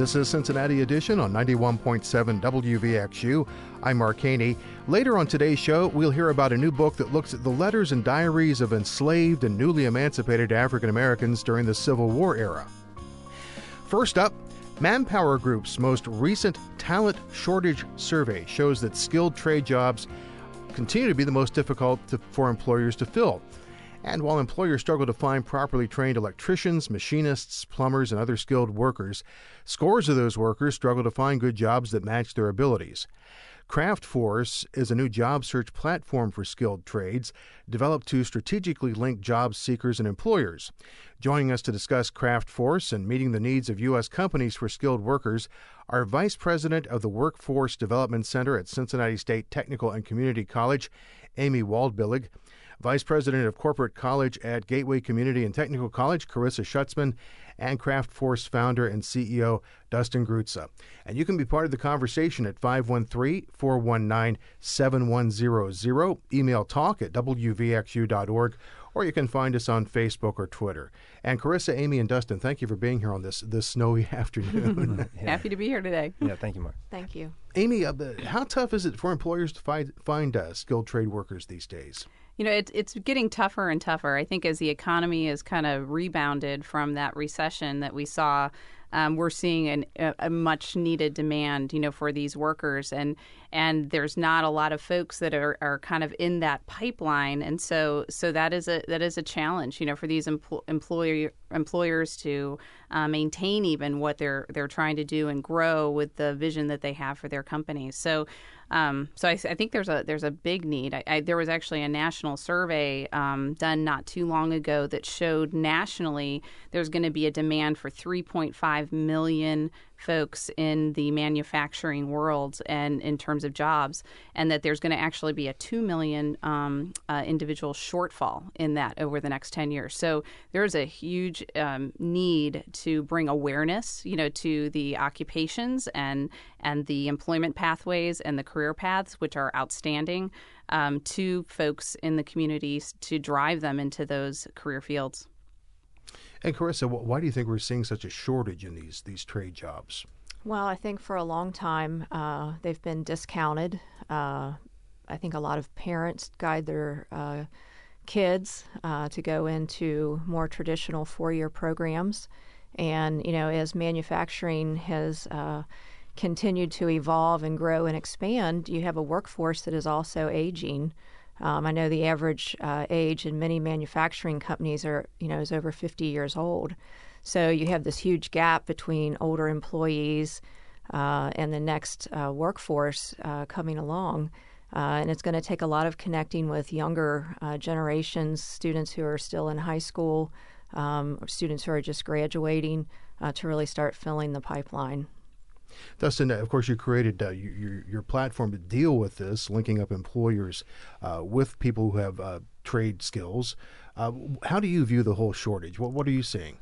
This is Cincinnati Edition on 91.7 WVXU. I'm Mark Haney. Later on today's show, we'll hear about a new book that looks at the letters and diaries of enslaved and newly emancipated African Americans during the Civil War era. First up, Manpower Group's most recent talent shortage survey shows that skilled trade jobs continue to be the most difficult for employers to fill. And while employers struggle to find properly trained electricians, machinists, plumbers, and other skilled workers, scores of those workers struggle to find good jobs that match their abilities. CraftForce is a new job search platform for skilled trades developed to strategically link job seekers and employers. Joining us to discuss CraftForce and meeting the needs of U.S. companies for skilled workers are Vice President of the Workforce Development Center at Cincinnati State Technical and Community College, Amy Waldbillig, Vice President of Corporate College at Gateway Community and Technical College, Carissa Schutzman, and CraftForce founder and CEO, Dustin Grutza. And you can be part of the conversation at 513-419-7100, email talk@wvxu.org, or you can find us on Facebook or Twitter. And Carissa, Amy, and Dustin, thank you for being here on this snowy afternoon. Yeah. Happy to be here today. Yeah, thank you, Mark. Thank you. Amy, how tough is it for employers to find skilled trade workers these days? You know, it's getting tougher and tougher. I think as the economy has kind of rebounded from that recession that we saw, we're seeing a much needed demand, for these workers, and there's not a lot of folks that are kind of in that pipeline, and so that is a challenge, for these employers to maintain even what they're trying to do and grow with the vision that they have for their companies. So I think there's a big need. There was actually a national survey done not too long ago that showed nationally there's going to be a demand for 3.5 million folks in the manufacturing world and in terms of jobs, and that there's going to actually be a 2 million individual shortfall in that over the next 10 years. So there's a huge need to bring awareness, to the occupations and the employment pathways and the career paths, which are outstanding, to folks in the communities to drive them into those career fields. And Carissa, why do you think we're seeing such a shortage in these trade jobs? Well, I think for a long time they've been discounted. I think a lot of parents guide their kids to go into more traditional four-year programs. And, as manufacturing has continued to evolve and grow and expand, you have a workforce that is also aging. I know the average age in many manufacturing companies is over 50 years old. So you have this huge gap between older employees and the next workforce coming along. And it's going to take a lot of connecting with younger generations, students who are still in high school, or students who are just graduating to really start filling the pipeline. Dustin, of course, you created your platform to deal with this, linking up employers with people who have trade skills. How do you view the whole shortage? What are you seeing?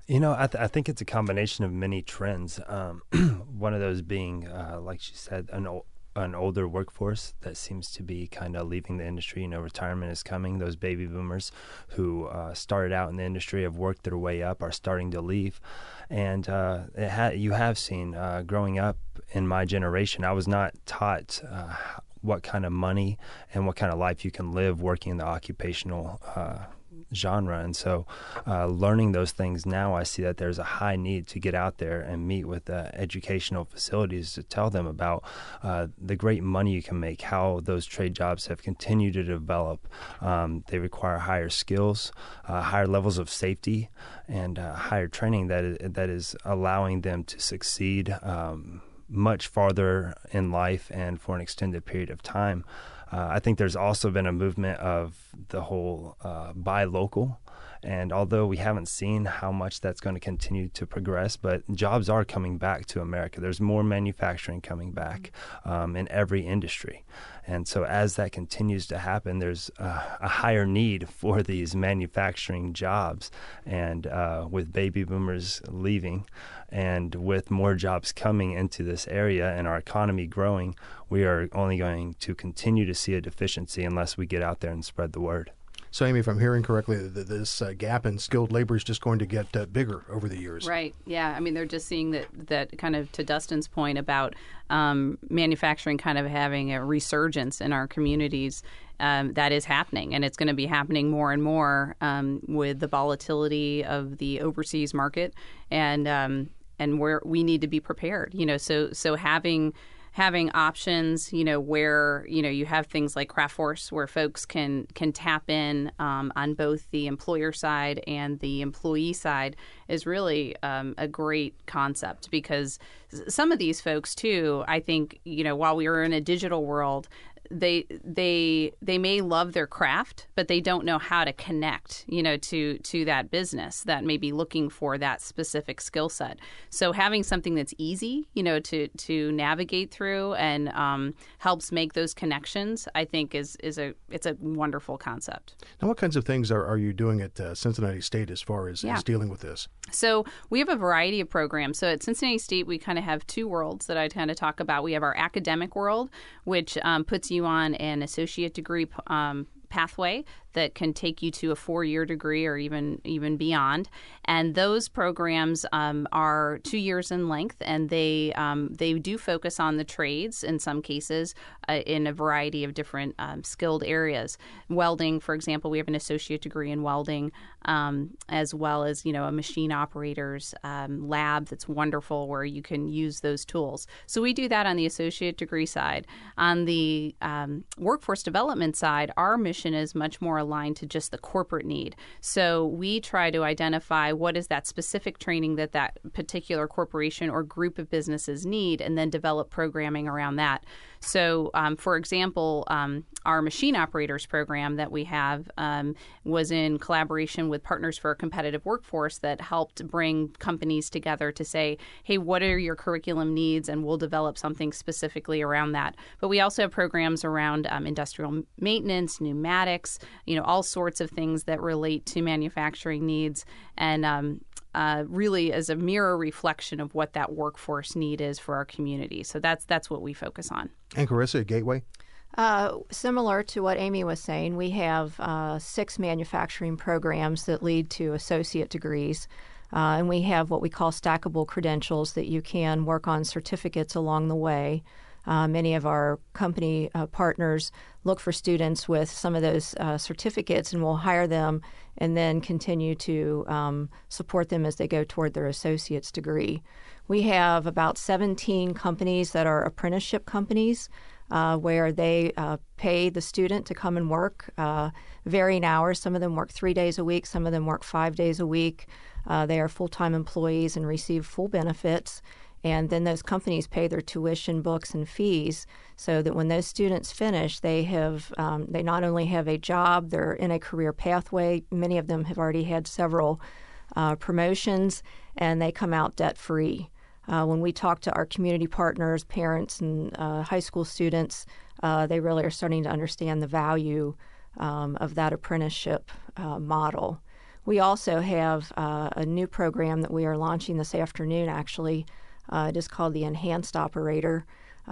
I think it's a combination of many trends. One of those being, like she said, an older workforce that seems to be kind of leaving the industry. Retirement is coming. Those baby boomers who started out in the industry, have worked their way up, are starting to leave. And you have seen, growing up in my generation, I was not taught what kind of money and what kind of life you can live working in the occupational genre. And so learning those things now, I see that there's a high need to get out there and meet with educational facilities to tell them about the great money you can make, how those trade jobs have continued to develop. They require higher skills, higher levels of safety, and higher training that is allowing them to succeed much farther in life and for an extended period of time. I think there's also been a movement of the whole buy local. And although we haven't seen how much that's going to continue to progress, but jobs are coming back to America. There's more manufacturing coming back in every industry. And so as that continues to happen, there's a higher need for these manufacturing jobs. And with baby boomers leaving and with more jobs coming into this area and our economy growing, we are only going to continue to see a deficiency unless we get out there and spread the word. So, Amy, if I'm hearing correctly, this gap in skilled labor is just going to get bigger over the years. Right. Yeah. I mean, they're just seeing that kind of, to Dustin's point about manufacturing kind of having a resurgence in our communities. That is happening, and it's going to be happening more and more with the volatility of the overseas market, and where we need to be prepared. So having options, where you have things like Craftforce, where folks can tap in on both the employer side and the employee side, is really a great concept, because some of these folks too, I think, while we are in a digital world, they may love their craft, but they don't know how to connect, to that business that may be looking for that specific skill set. So having something that's easy, to navigate through and helps make those connections, I think it's a wonderful concept. Now, what kinds of things are you doing at Cincinnati State as far as dealing with this? So we have a variety of programs. So at Cincinnati State, we kind of have two worlds that I kind of talk about. We have our academic world, which puts you on an associate degree pathway that can take you to a 4-year degree or even beyond. And those programs are 2 years in length, and they do focus on the trades in some cases in a variety of different skilled areas. Welding, for example, we have an associate degree in welding, as well as a machine operator's lab that's wonderful where you can use those tools. So we do that on the associate degree side. On the workforce development side, our mission is much more aligned to just the corporate need. So we try to identify what is that specific training that particular corporation or group of businesses need, and then develop programming around that. So, for example, our machine operators program that we have was in collaboration with Partners for a Competitive Workforce that helped bring companies together to say, hey, what are your curriculum needs? And we'll develop something specifically around that. But we also have programs around industrial maintenance, pneumatics, all sorts of things that relate to manufacturing needs, and really as a mirror reflection of what that workforce need is for our community. So that's what we focus on. And Carissa, at Gateway? Similar to what Amy was saying, we have 6 manufacturing programs that lead to associate degrees. And we have what we call stackable credentials that you can work on certificates along the way. Many of our company partners look for students with some of those certificates, and we'll hire them and then continue to support them as they go toward their associate's degree. We have about 17 companies that are apprenticeship companies where they pay the student to come and work varying hours. Some of them work 3 days a week. Some of them work 5 days a week. They are full-time employees and receive full benefits. And then those companies pay their tuition, books, and fees, so that when those students finish, they not only have a job, they're in a career pathway. Many of them have already had several promotions, and they come out debt-free. When we talk to our community partners, parents, and high school students, they really are starting to understand the value of that apprenticeship model. We also have a new program that we are launching this afternoon, actually. It is called the Enhanced Operator.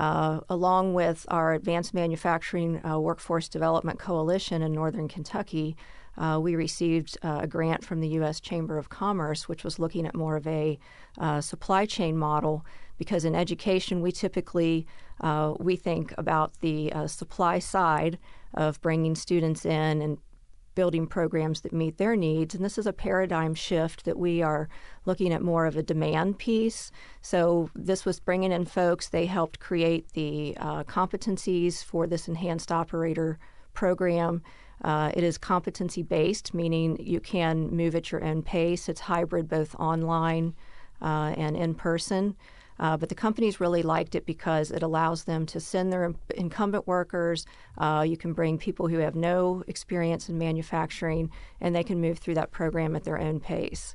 Along with our Advanced Manufacturing Workforce Development Coalition in Northern Kentucky, we received a grant from the U.S. Chamber of Commerce, which was looking at more of a supply chain model, because in education we typically we think about the supply side of bringing students in and building programs that meet their needs. And this is a paradigm shift that we are looking at more of a demand piece. So this was bringing in folks. They helped create the competencies for this Enhanced Operator program. It is competency-based, meaning you can move at your own pace. It's hybrid, both online and in person. But the companies really liked it because it allows them to send their incumbent workers. You can bring people who have no experience in manufacturing, and they can move through that program at their own pace.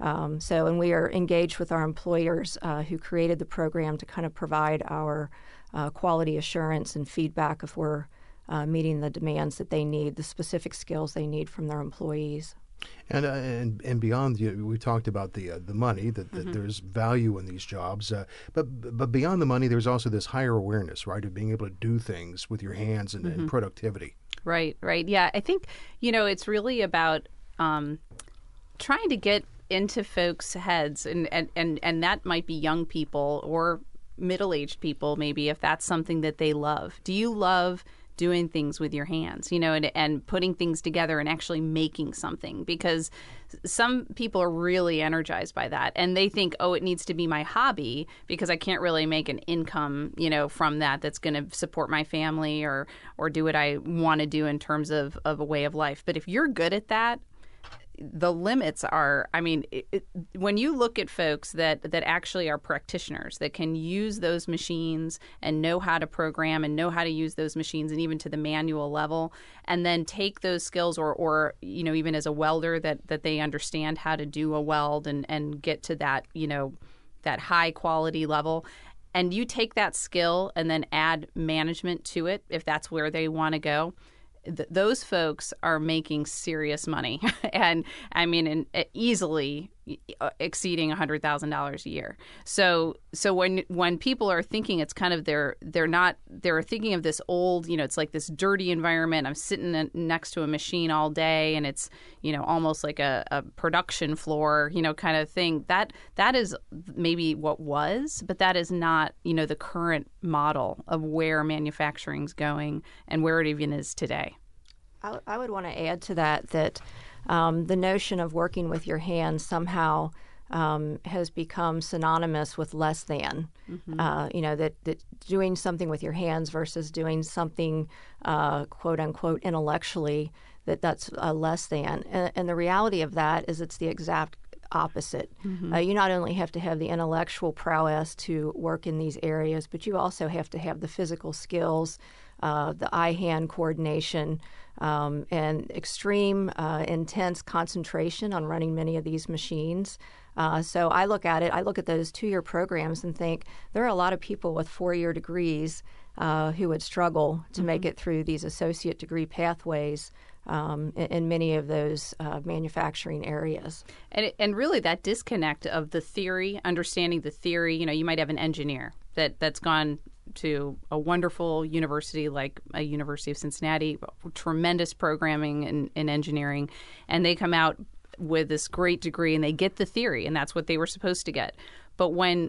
And we are engaged with our employers who created the program to kind of provide our quality assurance and feedback if we're meeting the demands that they need, the specific skills they need from their employees. And beyond, we talked about the money, that there's value in these jobs, but beyond the money, there's also this higher awareness, right, of being able to do things with your hands and productivity. Right. Yeah, I think, it's really about trying to get into folks' heads, and that might be young people or middle-aged people, maybe, if that's something that they love. Do you love doing things with your hands, and putting things together and actually making something? Because some people are really energized by that, and they think, it needs to be my hobby because I can't really make an income, from that's going to support my family or do what I want to do in terms of a way of life. But if you're good at that, the limits are, when you look at folks that actually are practitioners that can use those machines and know how to program and know how to use those machines, and even to the manual level, and then take those skills or even as a welder that they understand how to do a weld and get to that, that high quality level. And you take that skill and then add management to it, if that's where they want to go. Those folks are making serious money, and easily exceeding $100,000 a year. So when people are thinking, it's kind of they're thinking of this old, it's like this dirty environment. I'm sitting next to a machine all day, and it's almost like a production floor, kind of thing. That is maybe what was, but that is not the current model of where manufacturing's going and where it even is today. I would want to add to that the notion of working with your hands somehow has become synonymous with less than. That doing something with your hands versus doing something, quote unquote, intellectually, that's less than. And the reality of that is it's the exact opposite. You not only have to have the intellectual prowess to work in these areas, but you also have to have the physical skills, the eye-hand coordination, and extreme, intense concentration on running many of these machines. So I look at those 2-year programs and think there are a lot of people with 4-year degrees who would struggle to make it through these associate degree pathways in many of those manufacturing areas. And really that disconnect of the theory, understanding the theory, you might have an engineer that's gone to a wonderful university like a University of Cincinnati, tremendous programming in engineering, and they come out with this great degree and they get the theory, and that's what they were supposed to get. But when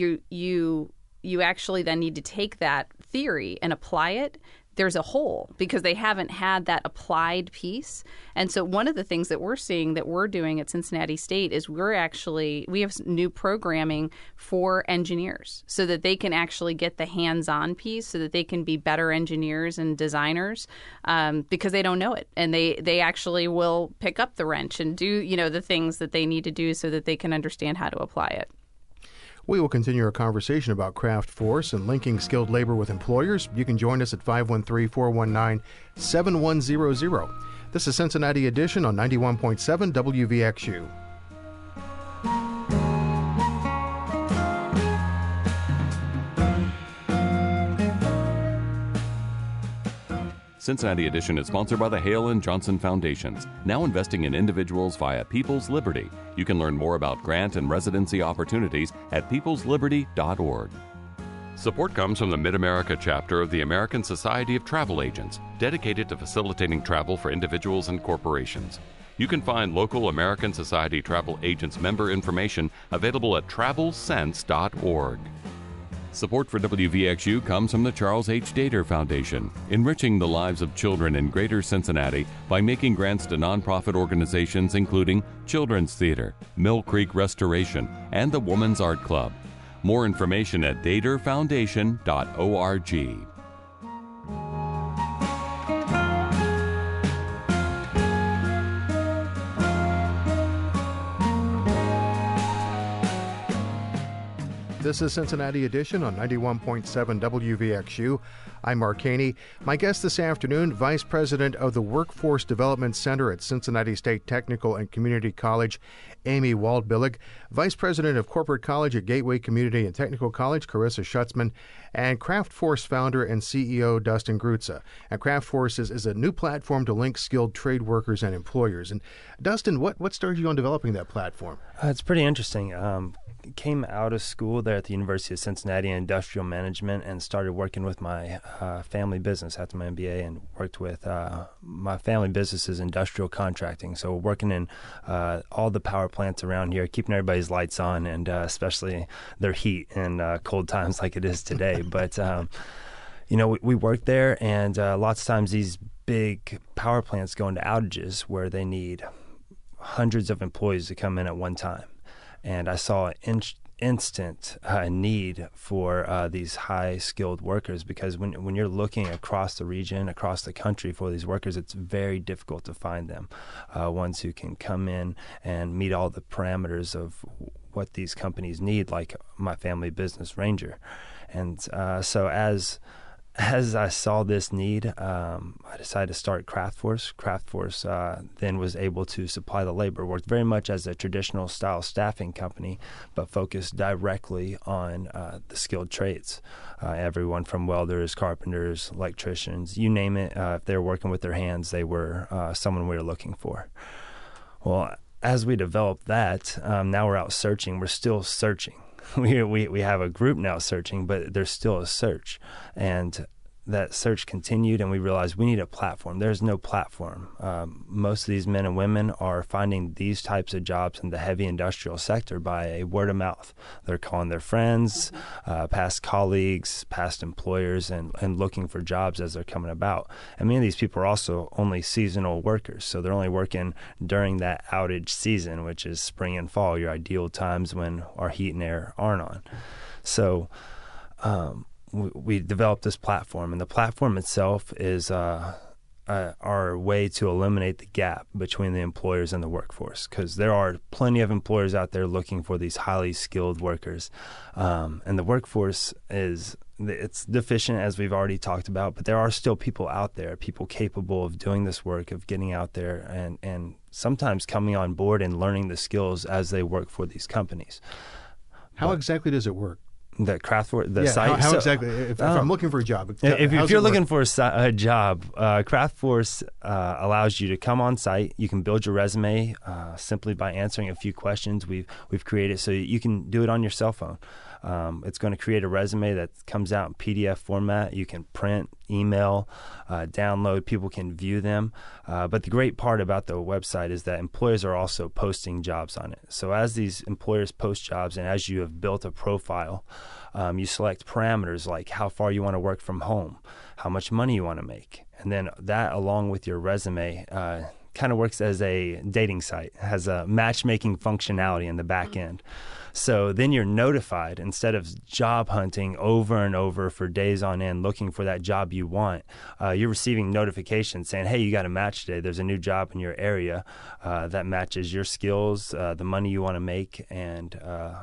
you actually then need to take that theory and apply it, there's a hole because they haven't had that applied piece. And so one of the things that we're seeing that we're doing at Cincinnati State is we have new programming for engineers so that they can actually get the hands-on piece so that they can be better engineers and designers because they don't know it. And they actually will pick up the wrench and do, the things that they need to do so that they can understand how to apply it. We will continue our conversation about craft force and linking skilled labor with employers. You can join us at 513-419-7100. This is Cincinnati Edition on 91.7 WVXU. Cincinnati Edition is sponsored by the Hale and Johnson Foundations, now investing in individuals via People's Liberty. You can learn more about grant and residency opportunities at peoplesliberty.org. Support comes from the Mid-America chapter of the American Society of Travel Agents, dedicated to facilitating travel for individuals and corporations. You can find local American Society Travel Agents member information available at travelsense.org. Support for WVXU comes from the Charles H. Dater Foundation, enriching the lives of children in Greater Cincinnati by making grants to nonprofit organizations including Children's Theater, Mill Creek Restoration, and the Women's Art Club. More information at daterfoundation.org. This is Cincinnati Edition on 91.7 WVXU. I'm Mark Haney. My guest this afternoon, Vice President of the Workforce Development Center at Cincinnati State Technical and Community College, Amy Waldbillig, Vice President of Corporate College at Gateway Community and Technical College, Carissa Schutzman, and CraftForce founder and CEO, Dustin Grutza. And CraftForce is a new platform to link skilled trade workers and employers. And Dustin, what started you on developing that platform? It's pretty interesting. Came out of school there at the University of Cincinnati in industrial management and started working with my family business after my MBA, and worked with my family business is industrial contracting. So working in all the power plants around here, keeping everybody's lights on, and especially their heat in cold times like it is today. But, we work there, and lots of times these big power plants go into outages where they need hundreds of employees to come in at one time. And I saw an instant need for these high-skilled workers, because when you're looking across the region, across the country for these workers, it's very difficult to find them, ones who can come in and meet all the parameters of what these companies need, like my family business, Ranger. And so as I saw this need, I decided to start CraftForce. CraftForce then was able to supply the labor, worked very much as a traditional style staffing company, but focused directly on the skilled trades. Everyone from welders, carpenters, electricians, you name it. If they were working with their hands, they were someone we were looking for. Well, as we developed that, now we're out searching. We're still searching. We have a group now searching, but there's still a search. And that search continued, and we realized we need a platform. There's no platform. Most of these men and women are finding these types of jobs in the heavy industrial sector by a word of mouth. They're calling their friends, past colleagues, past employers, and looking for jobs as they're coming about. And many of these people are also only seasonal workers, so they're only working during that outage season, which is spring and fall, your ideal times when our heat and air aren't on. So we developed this platform, and the platform itself is our way to eliminate the gap between the employers and the workforce, because there are plenty of employers out there looking for these highly skilled workers, and the workforce it's deficient, as we've already talked about, but there are still people out there, people capable of doing this work, of getting out there and sometimes coming on board and learning the skills as they work for these companies. How exactly does it work? The CraftForce, site. How exactly? If I'm looking for a job, if you're looking for a job, CraftForce allows you to come on site. You can build your resume simply by answering a few questions we've created, so you can do it on your cell phone. It's going to create a resume that comes out in PDF format. You can print, email, download. People can view them. But the great part about the website is that employers are also posting jobs on it. So as these employers post jobs, and as you have built a profile, you select parameters like how far you want to work from home, how much money you want to make. And then that, along with your resume, kind of works as a dating site, has a matchmaking functionality in the back end. So then you're notified, instead of job hunting over and over for days on end looking for that job you want, you're receiving notifications saying, hey, you got a match today. There's a new job in your area that matches your skills, the money you want to make, and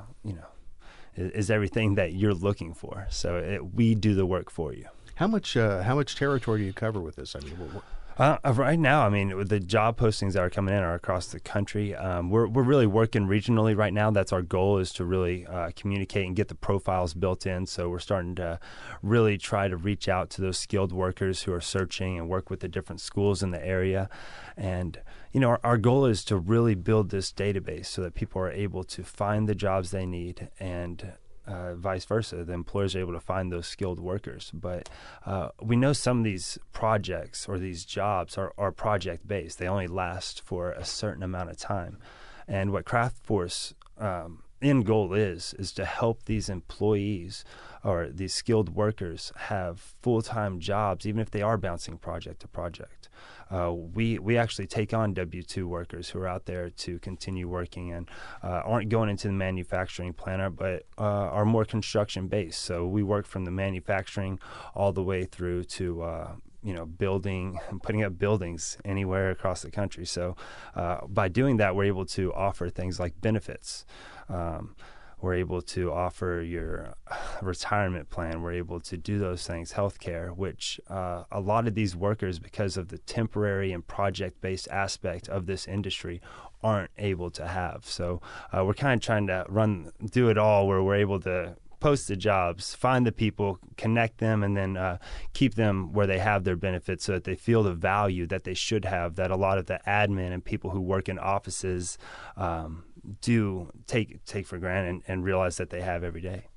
is everything that you're looking for. So we do the work for you. How much territory do you cover with this? I mean, right now, I mean, the job postings that are coming in are across the country. We're really working regionally right now. That's our goal, is to really communicate and get the profiles built in. So we're starting to really try to reach out to those skilled workers who are searching and work with the different schools in the area. And, our goal is to really build this database so that people are able to find the jobs they need, and vice versa, the employers are able to find those skilled workers. But we know some of these projects or these jobs are project-based. They only last for a certain amount of time. And what CraftForce end goal is to help these employees or these skilled workers have full-time jobs, even if they are bouncing project to project. We actually take on W-2 workers who are out there to continue working and aren't going into the manufacturing plant, but are more construction-based. So we work from the manufacturing all the way through to building and putting up buildings anywhere across the country. So by doing that, we're able to offer things like benefits. We're able to offer your retirement plan. We're able to do those things, healthcare, which a lot of these workers, because of the temporary and project-based aspect of this industry, aren't able to have. So we're kind of trying to do it all, where we're able to post the jobs, find the people, connect them, and then keep them where they have their benefits so that they feel the value that they should have, that a lot of the admin and people who work in offices do take for granted and realize that they have every day.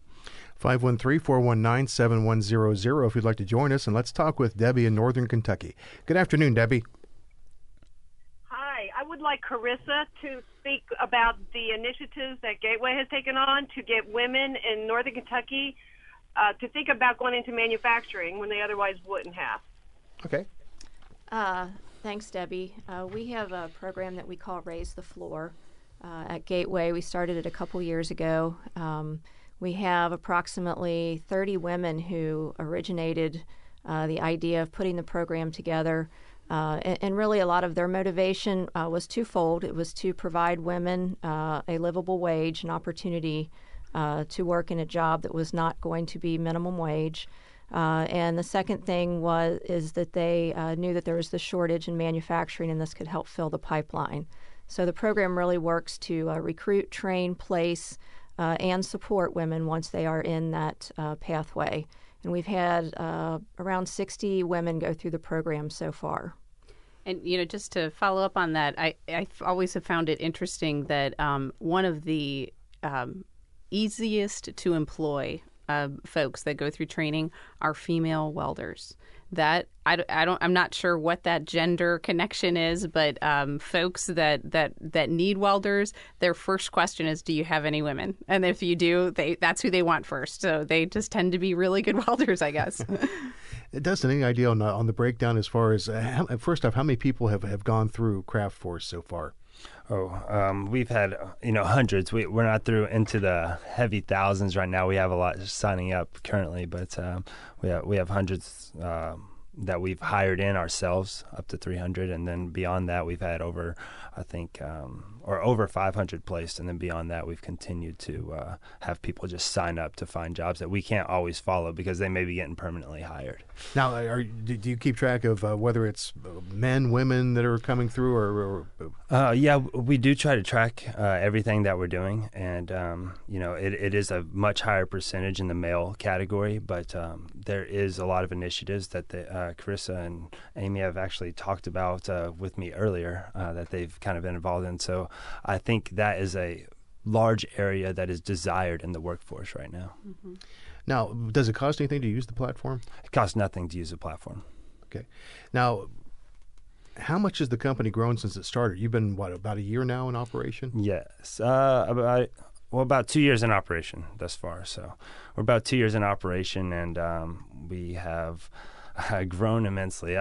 513-419-7100 if you'd like to join us, and let's talk with Debbie in Northern Kentucky. Good afternoon, Debbie. I would like Carissa to speak about the initiatives that Gateway has taken on to get women in Northern Kentucky to think about going into manufacturing when they otherwise wouldn't have. Okay. Thanks, Debbie. We have a program that we call Raise the Floor at Gateway. We started it a couple years ago. We have approximately 30 women who originated the idea of putting the program together. And really a lot of their motivation was twofold. It was to provide women a livable wage, an opportunity to work in a job that was not going to be minimum wage. And the second thing is that they knew that there was the shortage in manufacturing, and this could help fill the pipeline. So the program really works to recruit, train, place, and support women once they are in that pathway. And we've had around 60 women go through the program so far. And, just to follow up on that, I always have found it interesting that one of the easiest to employ folks that go through training are female welders. That I'm not sure what that gender connection is, but folks that need welders, their first question is, do you have any women? And if you do, that's who they want first. So they just tend to be really good welders, I guess. Dustin, any idea on the breakdown as far as, first off, how many people have gone through Craft Force so far? We've had, hundreds. We're not through into the heavy thousands right now. We have a lot signing up currently, but we have hundreds that we've hired in ourselves, up to 300, and then beyond that we've had over 500 placed, and then beyond that we've continued to have people just sign up to find jobs that we can't always follow because they may be getting permanently hired. Now, do you keep track of whether it's men, women that are coming through, or? Yeah, we do try to track everything that we're doing, and it is a much higher percentage in the male category, but there is a lot of initiatives that Carissa and Amy have actually talked about with me earlier that they've kind of been involved in. So I think that is a large area that is desired in the workforce right now. Mm-hmm. Now, does it cost anything to use the platform? It costs nothing to use the platform. Okay. Now, how much has the company grown since it started? You've been, about a year now in operation? Yes. About 2 years in operation thus far. So we're about 2 years in operation, and we have grown immensely.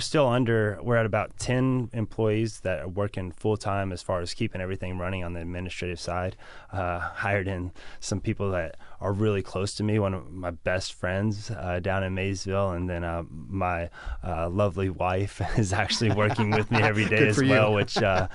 We're at about 10 employees that are working full-time as far as keeping everything running on the administrative side. Hired in some people that are really close to me, one of my best friends down in Maysville, and then my lovely wife is actually working with me every day as well, which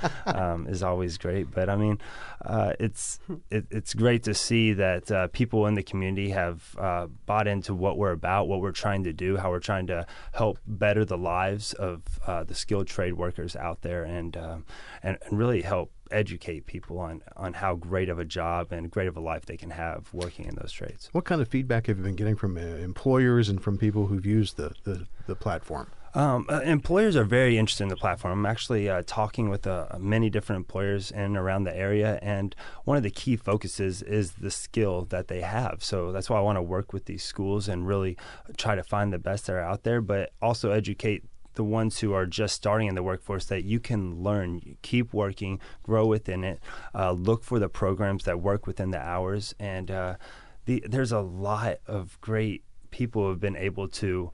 is always great. But I mean, it's great to see that people in the community have bought into what we're about, what we're trying to do, how we're trying to help better the lives of the skilled trade workers out there, and really help educate people on how great of a job and great of a life they can have working in those trades. What kind of feedback have you been getting from employers and from people who've used the platform? Employers are very interested in the platform. I'm actually talking with many different employers in and around the area, and one of the key focuses is the skill that they have. So that's why I want to work with these schools and really try to find the best that are out there, but also educate the ones who are just starting in the workforce that you can learn, keep working, grow within it, look for the programs that work within the hours. And there's a lot of great people who have been able to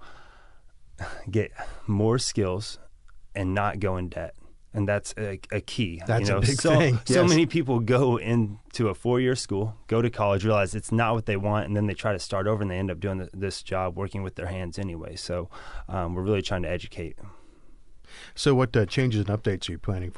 get more skills and not go in debt. And that's a key. That's a big thing. Yes. So many people go into a 4-year school, go to college, realize it's not what they want, and then they try to start over, and they end up doing this job working with their hands anyway. So we're really trying to educate. So what changes and updates are you planning for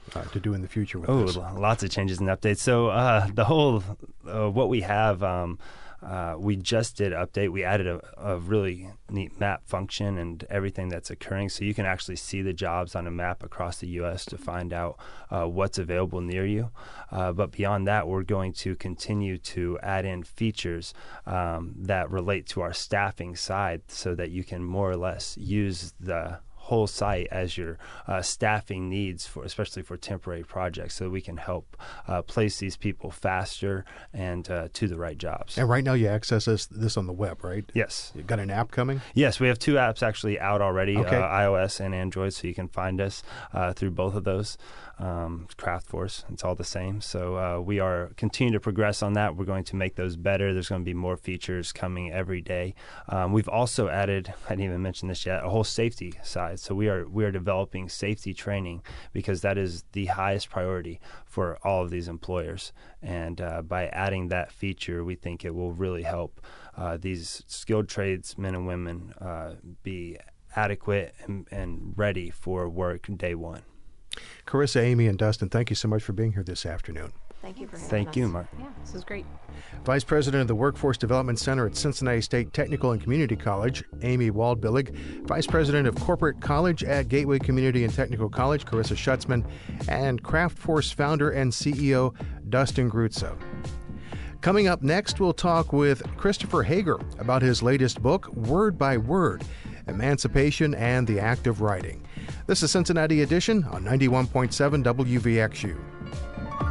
to do in the future with this? Lots of changes and updates. So the whole what we have, we just did update. We added a really neat map function and everything that's occurring, so you can actually see the jobs on a map across the U.S. to find out what's available near you. But beyond that, we're going to continue to add in features that relate to our staffing side, so that you can more or less use the whole site as your staffing needs, especially for temporary projects, so we can help place these people faster and to the right jobs. And right now you access this on the web, right? Yes. You got an app coming? Yes, we have 2 apps actually out already, okay. iOS and Android, so you can find us through both of those. Craftforce, it's all the same. So we are continuing to progress on that. We're going to make those better. There's going to be more features coming every day. We've also added, I didn't even mention this yet, a whole safety side. So we are developing safety training, because that is the highest priority for all of these employers. And by adding that feature, we think it will really help these skilled trades men and women be adequate and ready for work day one. Carissa, Amy, and Dustin, thank you so much for being here this afternoon. Thank you for having us. Thank you, Mark. Yeah, this is great. Vice President of the Workforce Development Center at Cincinnati State Technical and Community College, Amy Waldbillig, Vice President of Corporate College at Gateway Community and Technical College, Carissa Schutzman, and Craftforce founder and CEO, Dustin Grutzow. Coming up next, we'll talk with Christopher Hager about his latest book, Word by Word, Emancipation and the Act of Writing. This is Cincinnati Edition on 91.7 WVXU.